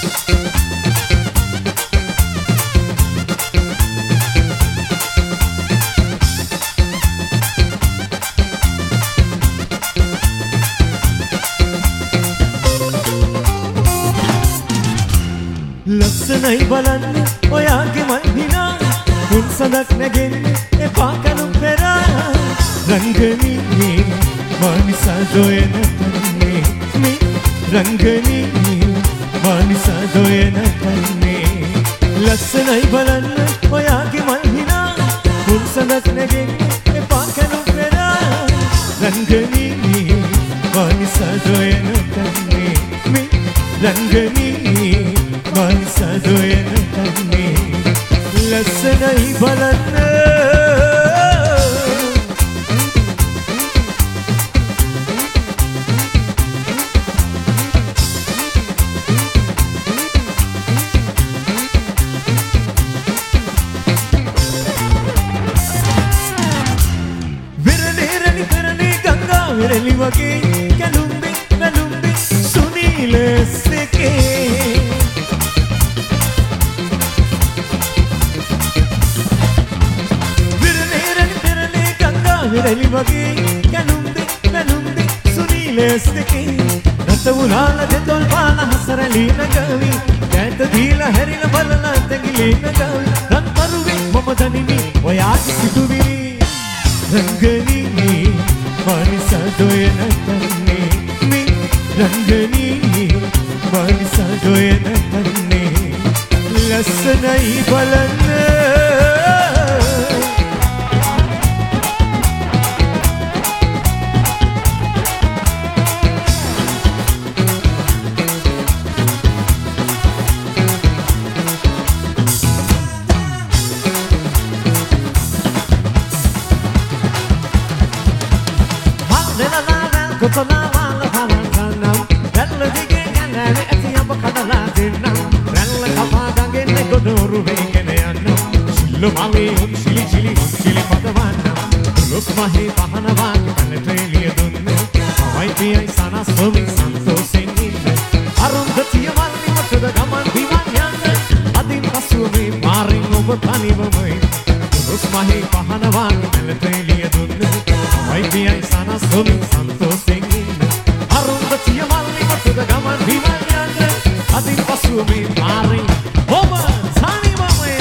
ලස්සනයි බලන්න ඔයාගේ මල් හිනා මුන් සඳක් නැගෙන්නේ එපා කනු පෙරා රංගනී මානිසා දොයන තන්නේ මේ රංගනී මානිසා දොයන තන්නේ ලස්සනයි බලන්න ඔයාගේ මල් හිනා මුන් සඳක් නැගෙන්නේ එපා කනු පෙරා රංගනී මානිසා දොයන තන්නේ මේ රංගනී मानसा दोयन तन्ने लස්සනයි බලන්න විරලි කරලි ගංගා විරලි වගේ කැලුම්බි සුනීල සෙකේ විරලි වගේ කැලුම්බි සුනීලස් දෙකේ රත උලාල දෙතොල් පාන හසරලීන ගවි කැත දීලා හැරිලා බලලා තැගිලීන ගවි රන් පරුවේ මම දනිමි ඔයාගේ සිතුවිලි රංගනී මානිසා දොයන තන්නේ මේ රංගනී මානිසා දොයන තන්නේ ලස්සනයි බලන්න Mari pahanava kanateliya dunne avaitiyai sana somi santosen inne arundhatiya malli matada gaman diwan yanne adin pasume marin oba tanivamai mari pahanava kanateliya dunne avaitiyai sana somi santosen inne arundhatiya malli matada gaman diwan yanne adin pasume marin oba tanivamai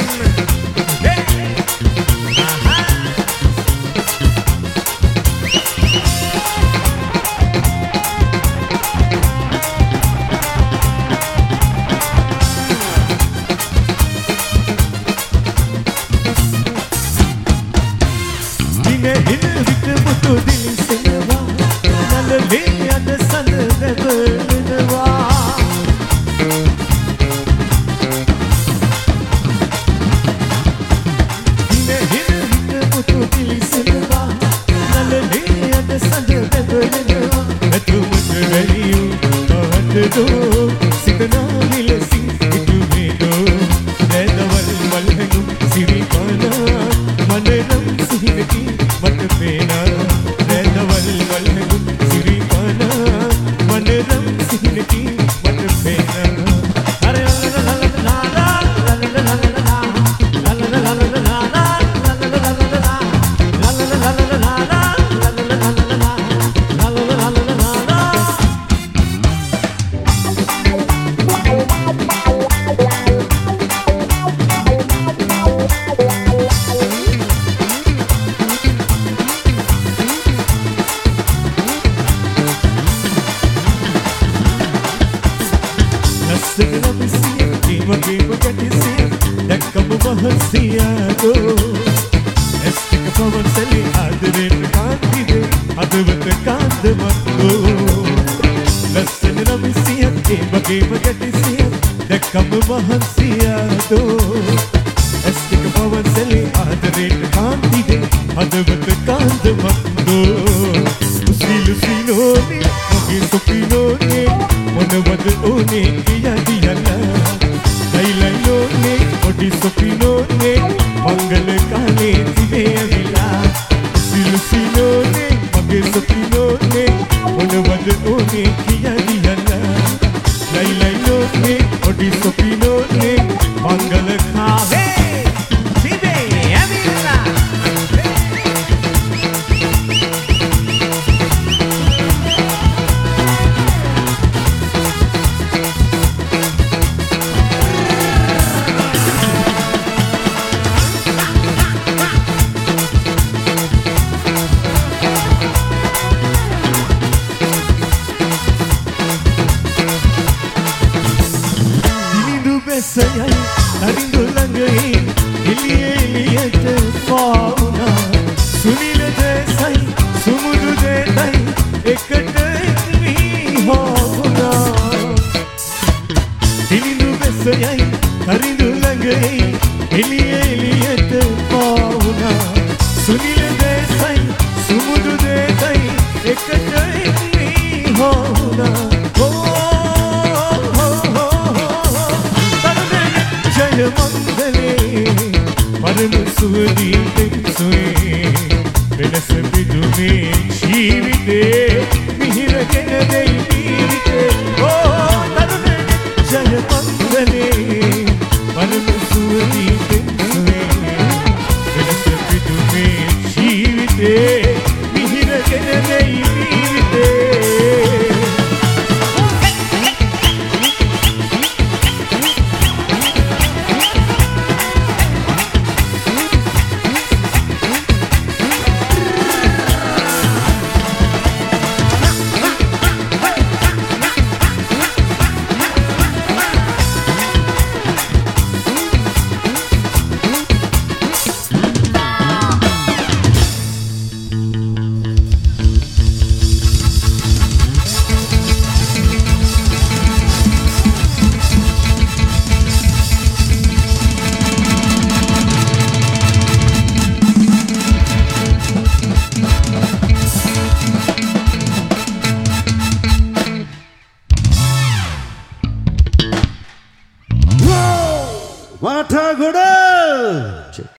Odi බැස්සයයි Tharindu ළඟයි එළිය එළියට පාවුනා සුනිල දේසයි සුමුදු දේතයි එකට හොවුනා තරිඳු බැස්සයයි තරිඳු ළඟයි එළිය එළියට පාවුනා සුනිල දේසයි සුමුදු දේතයි එකට හොවුනා परम सुवदी सुए Venus बिदुने जीविते मिहिर ගෙන දෙයි ජීවිතේ ඕ තරුණේ ජය මංගලේ परम सुवदी सुए वेनस बिदुने जीविते मिहिर ගෙන දෙයි ජීවිතේ What a good